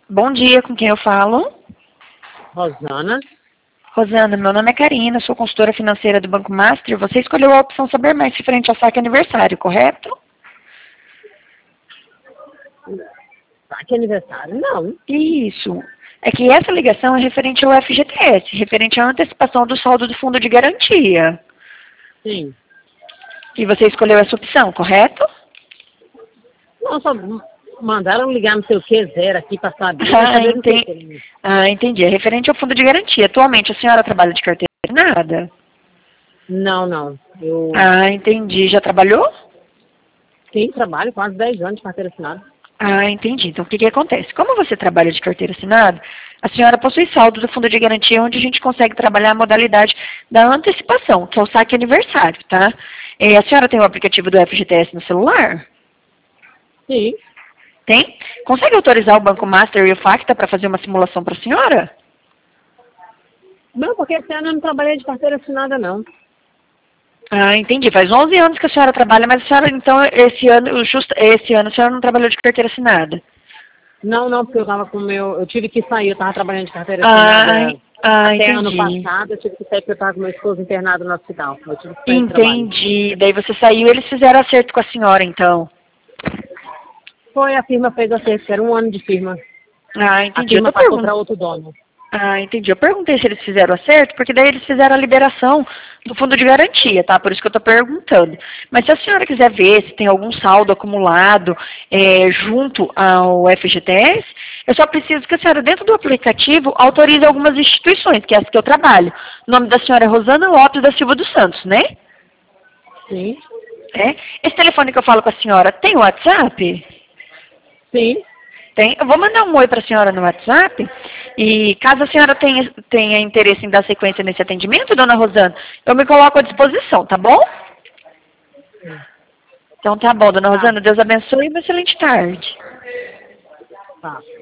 Bom dia, com quem eu falo? Rosana? Rosana, meu nome é Karina, sou consultora financeira do Banco Master. Você escolheu a opção Saber Mais referente ao saque aniversário, correto? Saque aniversário? Não. Isso. É que essa ligação é referente ao FGTS, referente à antecipação do saldo do fundo de garantia. Sim. E você escolheu essa opção, correto? Não, só mandaram ligar no seu que zero aqui para saber. Saber do que. Entendi. É referente ao fundo de garantia. Atualmente a senhora trabalha de carteira assinada? Não. Entendi. Já trabalhou? Sim, trabalho quase 10 anos de carteira assinada. Entendi. Então, o que acontece? Como você trabalha de carteira assinada, a senhora possui saldo do fundo de garantia, onde a gente consegue trabalhar a modalidade da antecipação, que é o saque aniversário, tá? A senhora tem o aplicativo do FGTS no celular? Sim. Tem? Consegue autorizar o Banco Master e o Facta para fazer uma simulação para a senhora? Não, porque esse ano eu não trabalhei de carteira assinada, não. Entendi. Faz 11 anos que a senhora trabalha, mas a senhora, então, esse ano a senhora não trabalhou de carteira assinada? Não, porque eu tava com o meu. Eu tive que sair, eu tava trabalhando de carteira assinada até entendi. ano passado, eu tive que sair porque eu tava com meu esposo internado no hospital. Eu tive que sair do trabalho. Entendi. Daí você saiu e eles fizeram acerto com a senhora, então. Foi, a firma fez acerto, era um ano de firma. Entendi. A firma passou para outro dono. Entendi. Eu perguntei se eles fizeram acerto, porque daí eles fizeram a liberação do fundo de garantia, tá? Por isso que eu estou perguntando. Mas se a senhora quiser ver se tem algum saldo acumulado junto ao FGTS, eu só preciso que a senhora, dentro do aplicativo, autorize algumas instituições, que é essa que eu trabalho. O nome da senhora é Rosana Lopes da Silva dos Santos, né? Sim. Esse telefone que eu falo com a senhora tem WhatsApp? Sim. Tem. Eu vou mandar um oi para a senhora no WhatsApp. E caso a senhora tenha interesse em dar sequência nesse atendimento, dona Rosana, eu me coloco à disposição, tá bom? Então tá bom, dona Rosana. Deus abençoe e uma excelente tarde. Tá.